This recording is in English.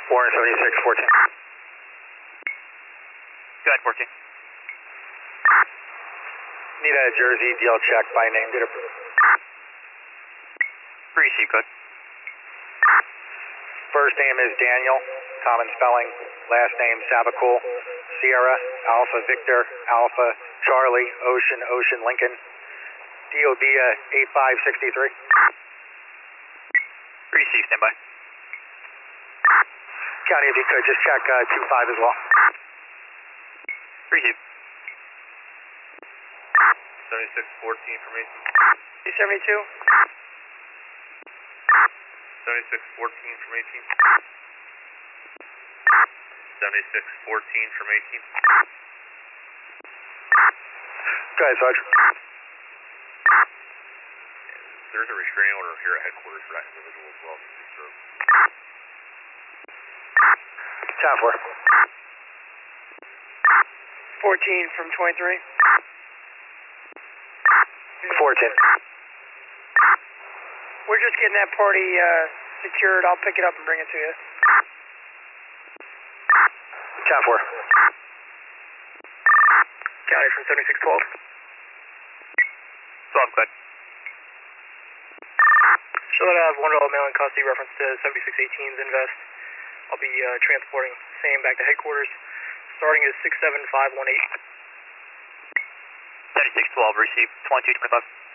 Warren 7614. Go ahead, 14. Need a Jersey deal check by name, date of birth. Receive, good. First name is Daniel, common spelling. Last name Sabacul, Sierra, Alpha Victor, Alpha Charlie, Ocean, Ocean Lincoln. DOB 8563. Receive, standby. County, if you could, just check 25 as well. Receive. 7614 from 18. 272. 7614 from 18. 7614 from 18. Go ahead, Sarge. There's a restraining order here at headquarters for that individual as well. Sir. 10-4. 14 from 23. 14. We're just getting that party secured. I'll pick it up and bring it to you. 10-4. County from 7612. 12, good. Charlotte Ave, $1 mail-in custody reference to 7618's invest. I'll be transporting same back to headquarters. Starting is 67518. 7612, receive 2225.